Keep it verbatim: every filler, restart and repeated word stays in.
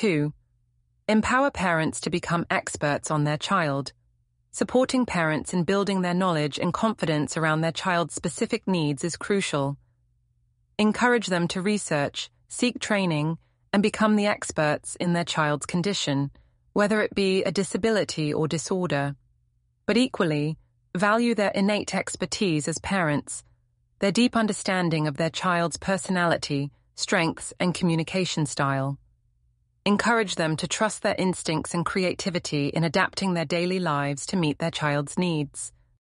Two, empower parents to become experts on their child. Supporting parents in building their knowledge and confidence around their child's specific needs is crucial. Encourage them to research, seek training, and become the experts in their child's condition, whether it be a disability or disorder. But equally, value their innate expertise as parents, their deep understanding of their child's personality, strengths, and communication style. Encourage them to trust their instincts and creativity in adapting their daily lives to meet their child's needs.